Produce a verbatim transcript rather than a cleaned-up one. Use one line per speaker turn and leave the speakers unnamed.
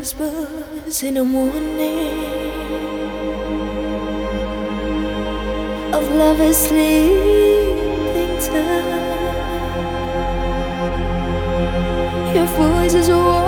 whispers in the morning of lovers sleeping time. Your voice is warm